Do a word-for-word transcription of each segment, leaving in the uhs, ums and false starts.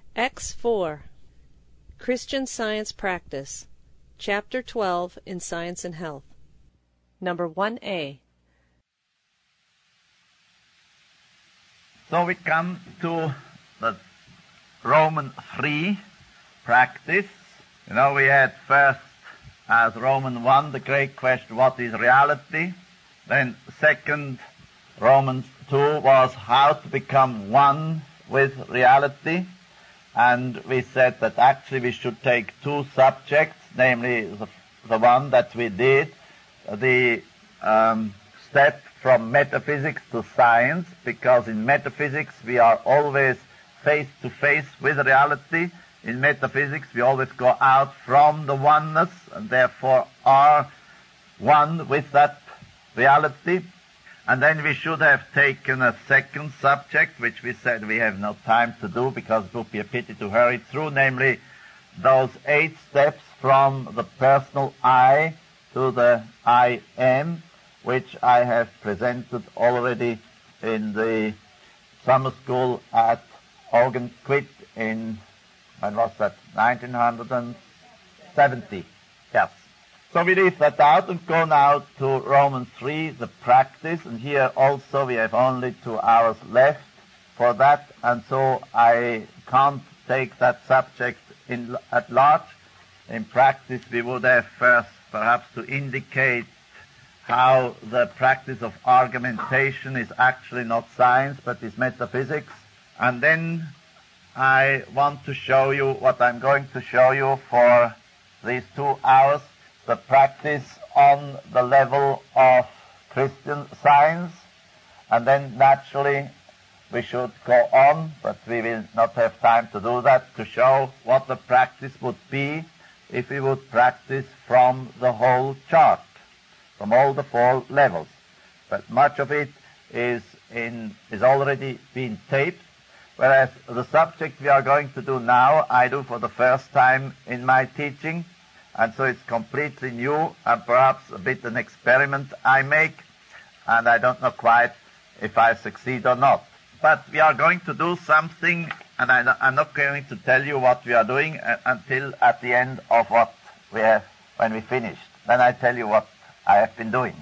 X four Christian Science Practice Chapter twelve in Science and Health. Number one A. So we come to the Roman three practice. You know, we had first, as Roman one, the great question, what is reality? Then second, Romans two was how to become one with reality. And we said that actually we should take two subjects, namely the, the one that we did, the um, step from metaphysics to science, because in metaphysics we are always face to face with reality. In metaphysics we always go out from the oneness and therefore are one with that reality. And then we should have taken a second subject, which we said we have no time to do because it would be a pity to hurry through, namely those eight steps from the personal I to the I am, which I have presented already in the summer school at Augenquit in, when was that, nineteen seventy. Yes. So we leave that out and go now to Romans three, the practice, and here also we have only two hours left for that, and so I can't take that subject in, at large. In practice we would have first perhaps to indicate how the practice of argumentation is actually not science but is metaphysics, and then I want to show you what I'm going to show you for these two hours, the practice on the level of Christian Science, and then naturally we should go on, but we will not have time to do that, to show what the practice would be if we would practice from the whole chart, from all the four levels. But much of it is in is already been taped, whereas the subject we are going to do now, I do for the first time in my teaching, and so it's completely new and perhaps a bit an experiment I make, and I don't know quite if I succeed or not. But we are going to do something, and I, I'm not going to tell you what we are doing uh, until at the end of what we have, when we finished. Then I tell you what I have been doing,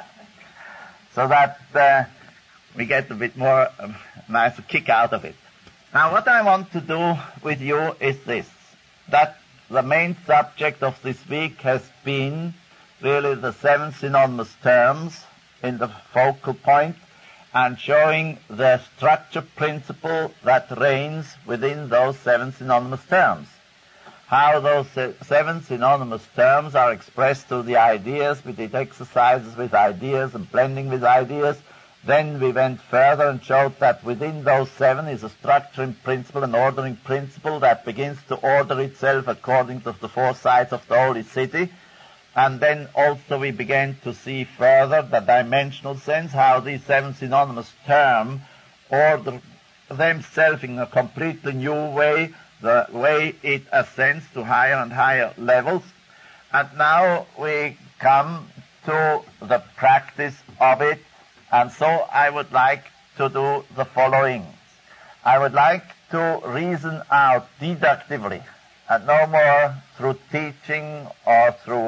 so that uh, we get a bit more um, nice kick out of it. Now what I want to do with you is this, that the main subject of this week has been really the seven synonymous terms in the focal point, and showing the structure principle that reigns within those seven synonymous terms. How those seven synonymous terms are expressed through the ideas. We did exercises with ideas and blending with ideas. Then we went further and showed that within those seven is a structuring principle, an ordering principle that begins to order itself according to the four sides of the holy city. And then also we began to see further the dimensional sense, how these seven synonymous terms order themselves in a completely new way, the way it ascends to higher and higher levels. And now we come to the practice of it. And so I would like to do the following. I would like to reason out deductively, and no more through teaching or through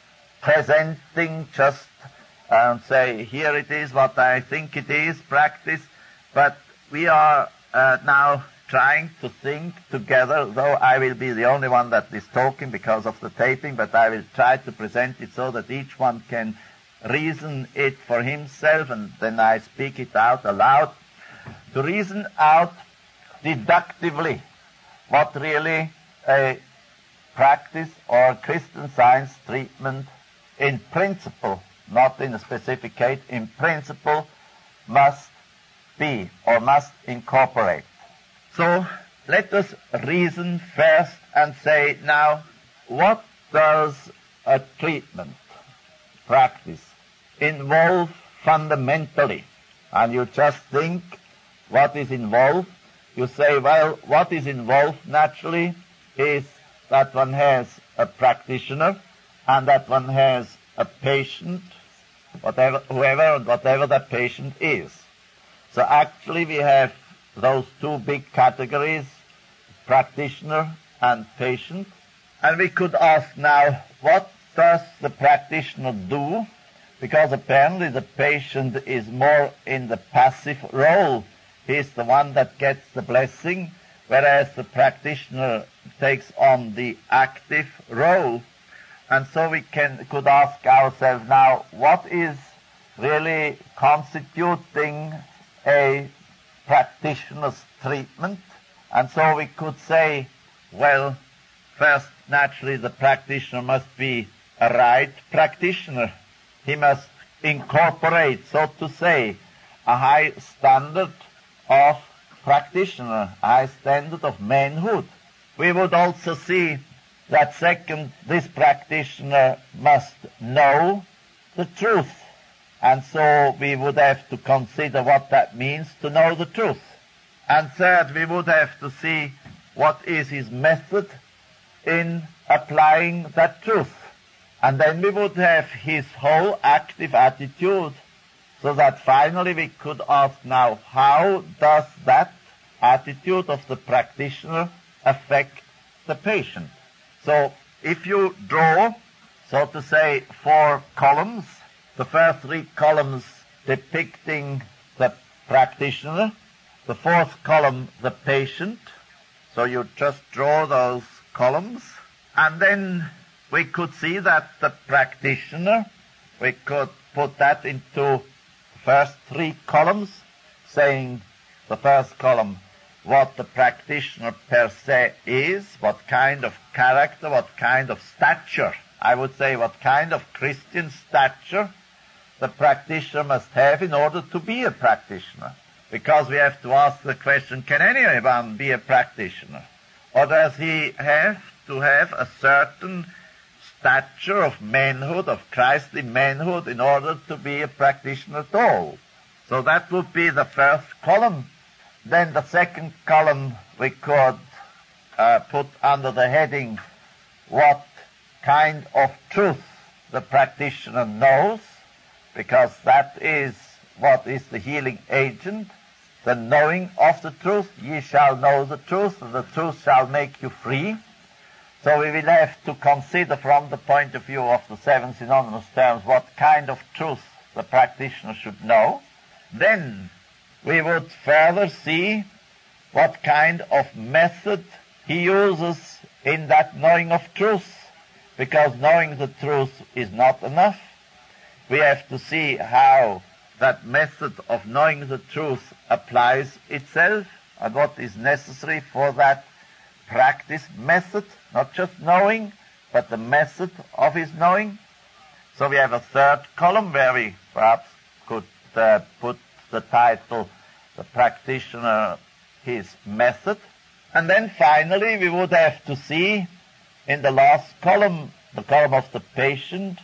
presenting, just um, say, here it is what I think it is, practice, but we are uh, now trying to think together, though I will be the only one that is talking because of the taping, but I will try to present it so that each one can reason it for himself, and then I speak it out aloud, to reason out deductively what really a practice or Christian Science treatment in principle, not in a specific case, in principle must be or must incorporate. So let us reason first and say, now, what does a treatment, practice, involve fundamentally? And you just think, what is involved? You say, well, what is involved naturally is that one has a practitioner and that one has a patient, whatever, whoever and whatever that patient is. So actually we have those two big categories, practitioner and patient. And we could ask now, what does the practitioner do? Because apparently the patient is more in the passive role. He's the one that gets the blessing, whereas the practitioner takes on the active role. And so we can could ask ourselves now, what is really constituting a practitioner's treatment? And so we could say, well, first, naturally, the practitioner must be a right practitioner. He must incorporate, so to say, a high standard of practitioner, a high standard of manhood. We would also see that, second, this practitioner must know the truth. And so we would have to consider what that means to know the truth. And third, we would have to see what is his method in applying that truth. And then we would have his whole active attitude, so that finally we could ask now, how does that attitude of the practitioner affect the patient? So if you draw, so to say, four columns, the first three columns depicting the practitioner, the fourth column the patient, so you just draw those columns, and then we could see that the practitioner, we could put that into the first three columns, saying the first column, what the practitioner per se is, what kind of character, what kind of stature, I would say what kind of Christian stature the practitioner must have in order to be a practitioner. Because we have to ask the question, can anyone be a practitioner? Or does he have to have a certain stature of manhood, of Christly manhood, in order to be a practitioner at all? So that would be the first column. Then the second column we could uh, put under the heading, what kind of truth the practitioner knows, because that is what is the healing agent, the knowing of the truth. Ye shall know the truth, and the truth shall make you free. So we will have to consider from the point of view of the seven synonymous terms what kind of truth the practitioner should know. Then we would further see what kind of method he uses in that knowing of truth, because knowing the truth is not enough. We have to see how that method of knowing the truth applies itself and what is necessary for that practice method, not just knowing, but the method of his knowing. So we have a third column where we perhaps could uh, put the title, the practitioner, his method. And then finally we would have to see in the last column, the column of the patient,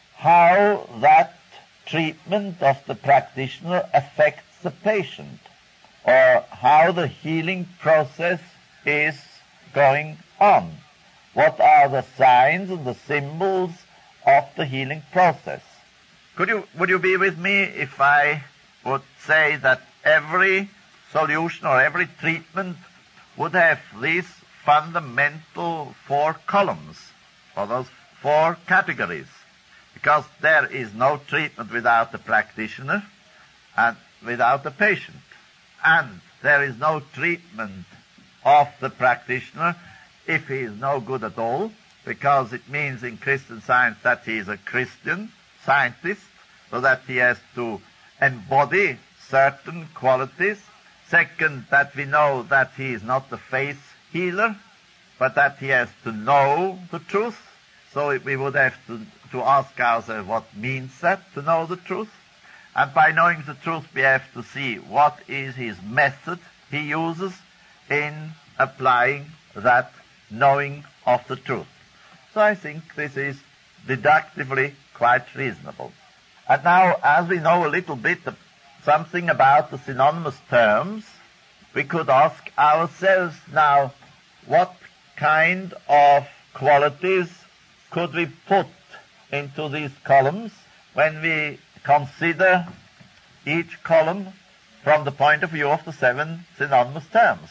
how that treatment of the practitioner affects the patient, or how the healing process is going on. What are the signs and the symbols of the healing process? Could you, would you be with me if I would say that every solution or every treatment would have these fundamental four columns, or those four categories? Because there is no treatment without the practitioner and without the patient. And there is no treatment of the practitioner if he is no good at all, because it means in Christian Science that he is a Christian scientist, so that he has to embody certain qualities. Second, that we know that he is not the faith healer, but that he has to know the truth. So we would have to, to ask ourselves what means that, to know the truth. And by knowing the truth, we have to see what is his method he uses in applying that knowing of the truth. So I think this is deductively quite reasonable. And now, as we know a little bit something about the synonymous terms, we could ask ourselves now, what kind of qualities could we put into these columns when we consider each column from the point of view of the seven synonymous terms?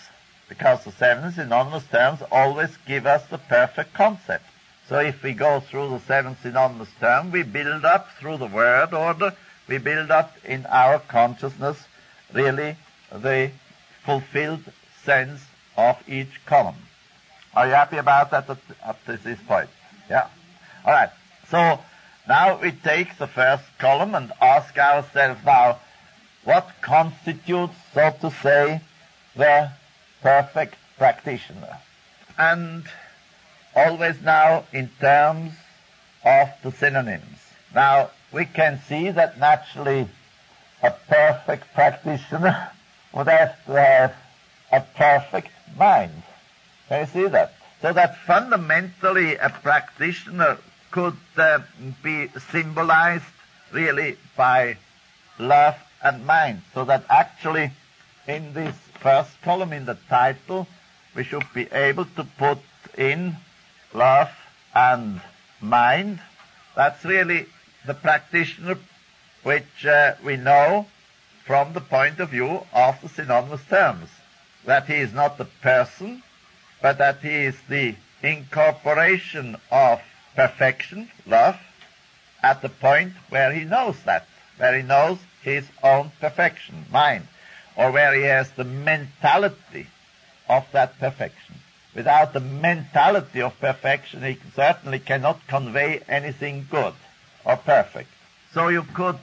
because the seven synonymous terms always give us the perfect concept. So if we go through the seven synonymous terms, we build up through the word order, we build up in our consciousness really the fulfilled sense of each column. Are you happy about that up to this point? Yeah. All right. So now we take the first column and ask ourselves now, what constitutes, so to say, the perfect practitioner? And always now in terms of the synonyms. Now, we can see that naturally a perfect practitioner would have to have a perfect mind. Can you see that? So that fundamentally a practitioner could uh, be symbolized really by love and mind. So that actually in this first column in the title we should be able to put in love and mind. That's really the practitioner which uh, we know from the point of view of the synonymous terms. That he is not the person, but that he is the incorporation of perfection, love, at the point where he knows that, where he knows his own perfection, mind, or where he has the mentality of that perfection. Without the mentality of perfection, he certainly cannot convey anything good or perfect. So you could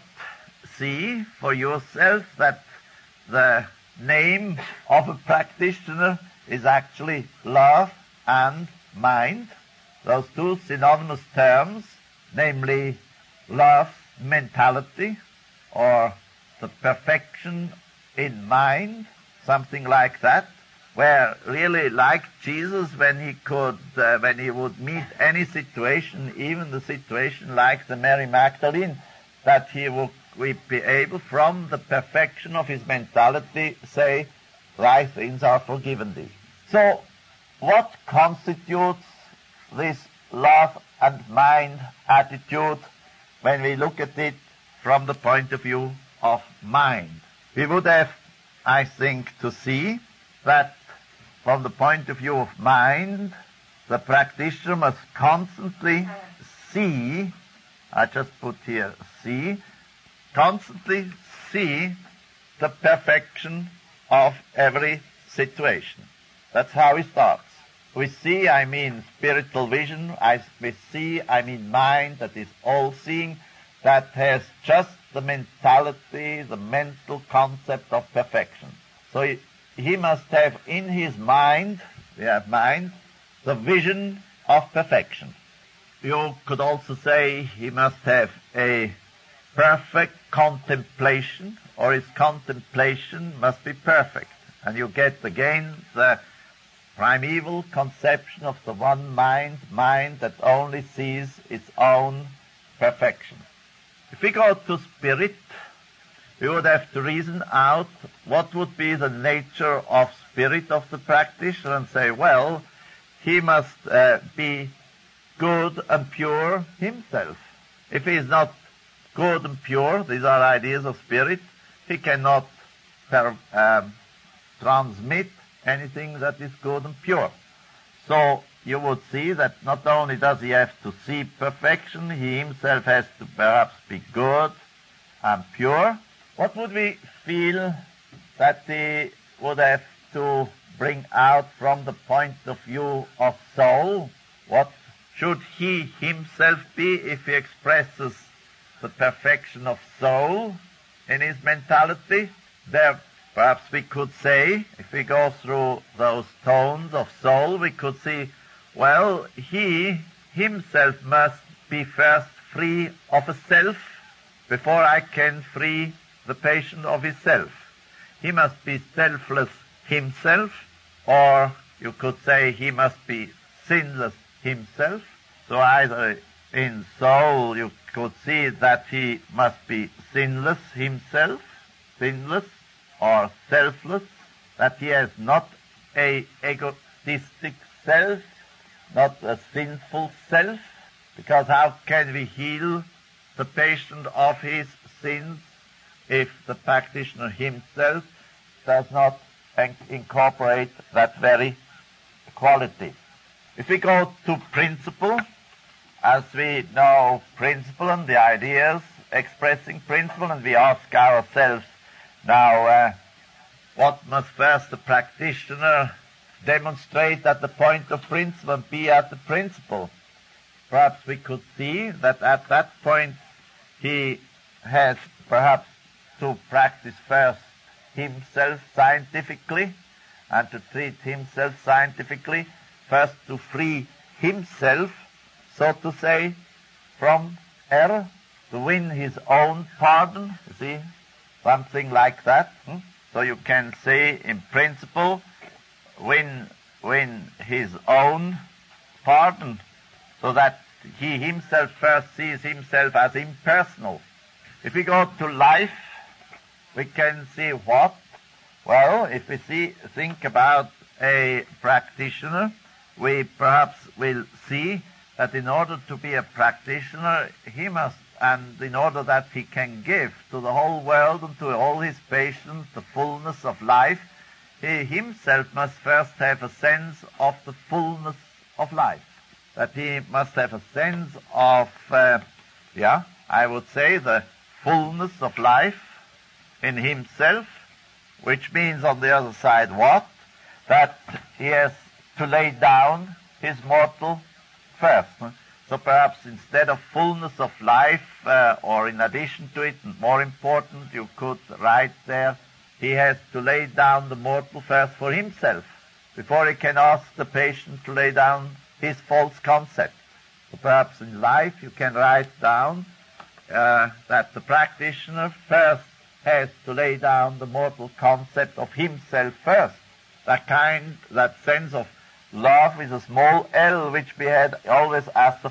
see for yourself that the name of a practitioner is actually love and mind. Those two synonymous terms, namely love, mentality, or the perfection in mind, something like that, where really like Jesus, when he could, uh, when he would meet any situation, even the situation like the Mary Magdalene, that he would be able from the perfection of his mentality say, thy sins are forgiven thee. So what constitutes this love and mind attitude when we look at it from the point of view of mind? We would have, I think, to see that from the point of view of mind, the practitioner must constantly see, I just put here see, constantly see the perfection of every situation. That's how he starts. With see, I mean spiritual vision. I, with see, I mean mind that is all-seeing, that has just the mentality, the mental concept of perfection. So he, he must have in his mind, we have mind, the vision of perfection. You could also say he must have a perfect contemplation, or his contemplation must be perfect. And you get again the primeval conception of the one mind, mind that only sees its own perfection. If we go to spirit, we would have to reason out what would be the nature of spirit of the practitioner and say, well, he must uh, be good and pure himself. If he is not good and pure, these are ideas of spirit, he cannot per, um, transmit anything that is good and pure. So you would see that not only does he have to see perfection, he himself has to perhaps be good and pure. What would we feel that he would have to bring out from the point of view of soul? What should he himself be if he expresses the perfection of soul in his mentality? There, perhaps we could say, if we go through those tones of soul, we could see, well, he himself must be first free of a self before I can free the patient of his self. He must be selfless himself, or you could say he must be sinless himself. So either in soul you could see that he must be sinless himself, sinless or selfless, that he has not a egotistic self, not a sinful self, because how can we heal the patient of his sins if the practitioner himself does not and incorporate that very quality. If we go to principle, as we know principle and the ideas expressing principle, and we ask ourselves now, uh, what must first the practitioner demonstrate at the point of principle and be at the principle? Perhaps we could see that at that point he has perhaps to practice first himself scientifically and to treat himself scientifically, first to free himself, so to say, from error, to win his own pardon, you see, something like that. Hmm? So you can say in principle, win, win his own pardon, so that he himself first sees himself as impersonal. If we go to life, we can see what? Well, if we see, think about a practitioner, we perhaps will see that in order to be a practitioner, he must, and in order that he can give to the whole world and to all his patients the fullness of life, he himself must first have a sense of the fullness of life. That he must have a sense of, uh, yeah, I would say the fullness of life in himself, which means on the other side what? That he has to lay down his mortal first. So perhaps instead of fullness of life, uh, or in addition to it, and more important, you could write there, he has to lay down the mortal first for himself, before he can ask the patient to lay down his false concept. So perhaps in life you can write down uh, that the practitioner first has to lay down the mortal concept of himself first. That kind, that sense of love with a small L, which we had always as the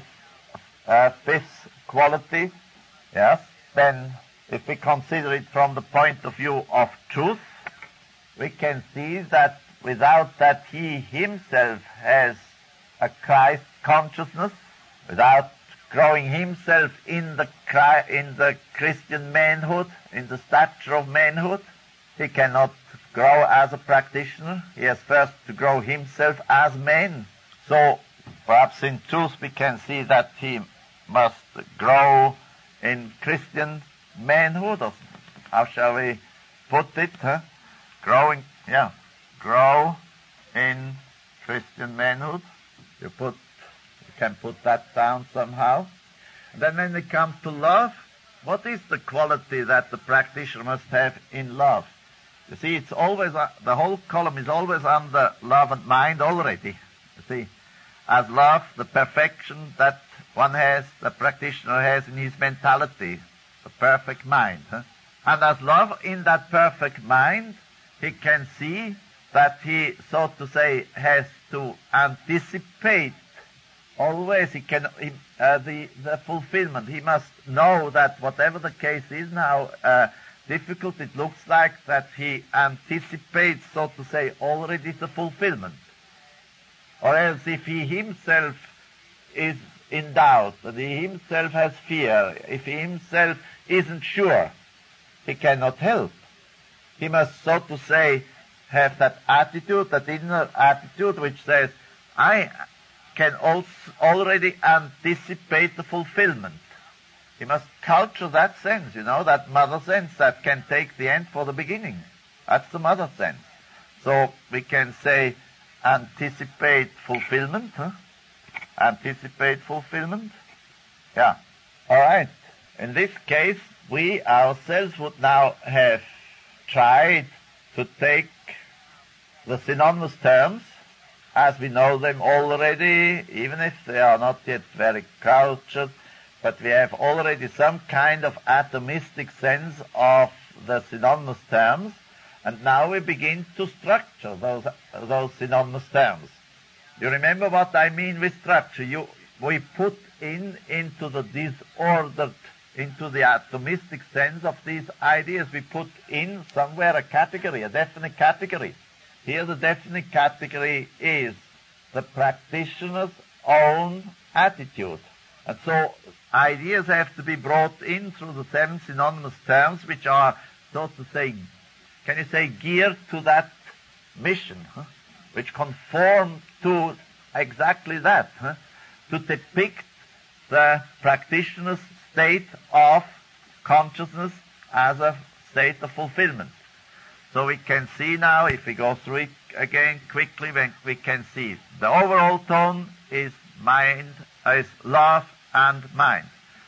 uh, fifth quality. Yes. Then, if we consider it from the point of view of truth, we can see that without that he himself has a Christ consciousness, without growing himself in the in the Christian manhood, in the stature of manhood, he cannot grow as a practitioner. He has first to grow himself as man. So perhaps in truth we can see that he must grow in Christian manhood, or how shall we put it? Huh? Growing, yeah, grow in Christian manhood. You put, you can put that down somehow. And then when it comes to love, what is the quality that the practitioner must have in love? You see, it's always, uh, the whole column is always under love and mind already. You see, as love, the perfection that one has, the practitioner has in his mentality, the perfect mind. Huh? And as love in that perfect mind, he can see that he, so to say, has to anticipate always. He can he, uh, the the fulfillment. He must know that whatever the case is now, uh, difficult it looks like, that he anticipates, so to say, already the fulfillment. Or else, if he himself is in doubt, and he himself has fear, if he himself isn't sure, he cannot help. He must, so to say, have that attitude, that inner attitude which says, I can also already anticipate the fulfillment. He must culture that sense, you know, that mother sense that can take the end for the beginning. That's the mother sense. So we can say anticipate fulfillment, huh? Anticipate fulfillment. Yeah. All right. In this case, we ourselves would now have tried to take the synonymous terms as we know them already, even if they are not yet very cultured, but we have already some kind of atomistic sense of the synonymous terms, and now we begin to structure those those synonymous terms. You remember what I mean with structure? You, we put in into the disordered, into the atomistic sense of these ideas, we put in somewhere a category, a definite category. Here the definite category is the practitioner's own attitude. And so ideas have to be brought in through the seven synonymous terms, which are, so to say, can you say, geared to that mission, huh, which conform to exactly that, huh, to depict the practitioner's state of consciousness as a state of fulfillment. So we can see now, if we go through it again quickly, when we can see the overall tone is mind, is love and mind.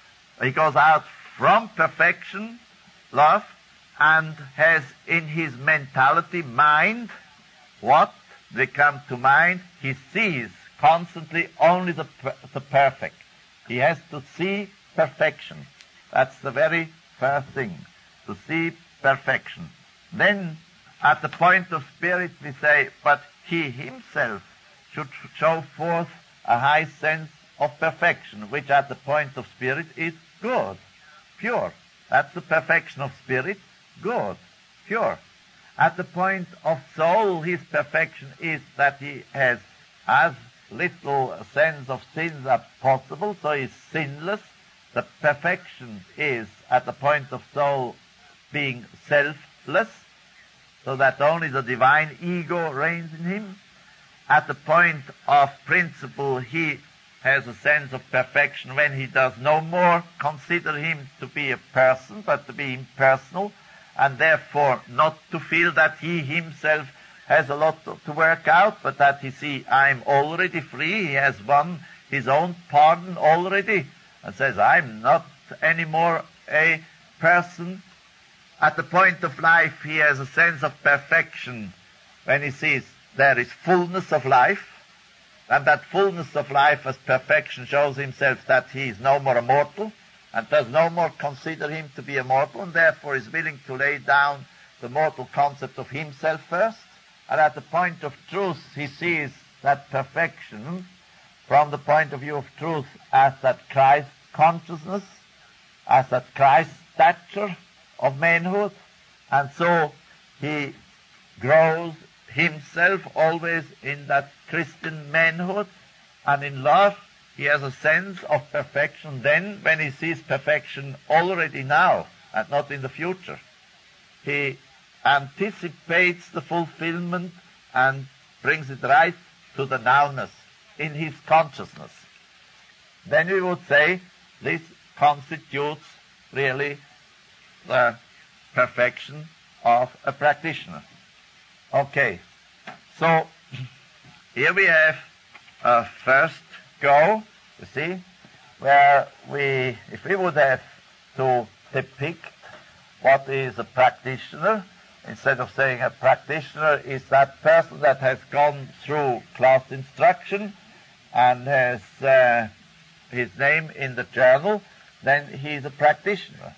He goes out from perfection, love, and has in his mentality mind. What? They come to mind. He sees constantly only the, the perfect. He has to see perfection. That's the very first thing, to see perfection. Then, at the point of spirit, we say, but he himself should show forth a high sense of perfection, which at the point of spirit is good, pure. That's the perfection of spirit, good, pure. At the point of soul, his perfection is that he has as little sense of sins as possible, so he's sinless. The perfection is at the point of soul being selfless, so that only the divine ego reigns in him. At the point of principle, he has a sense of perfection when he does no more consider him to be a person, but to be impersonal, and therefore not to feel that he himself has a lot to work out, but that he see, I'm already free, he has won his own pardon already, and says, I'm not anymore a person. At the point of life, he has a sense of perfection when he sees there is fullness of life, and that fullness of life as perfection shows himself that he is no more a mortal, and does no more consider him to be a mortal, and therefore is willing to lay down the mortal concept of himself first. And at the point of truth, he sees that perfection from the point of view of truth as that Christ consciousness, as that Christ stature of manhood, and so he grows himself always in that Christian manhood, and in love he has a sense of perfection then when he sees perfection already now and not in the future. He anticipates the fulfillment and brings it right to the nowness in his consciousness. Then we would say this constitutes really the perfection of a practitioner. Okay, so here we have a first go, you see, where we, if we would have to depict what is a practitioner, instead of saying a practitioner is that person that has gone through class instruction and has uh, his name in the journal, then he is a practitioner.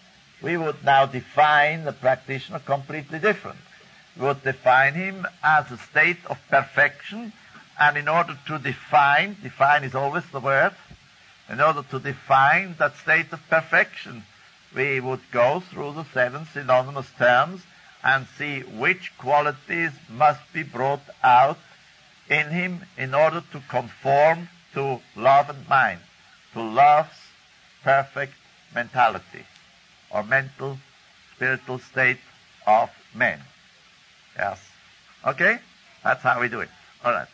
We would now define the practitioner completely different. We would define him as a state of perfection, and in order to define, define is always the word, in order to define that state of perfection, we would go through the seven synonymous terms and see which qualities must be brought out in him in order to conform to love and mind, to love's perfect mentality, or mental, spiritual state of man. Yes. Okay? That's how we do it. All right.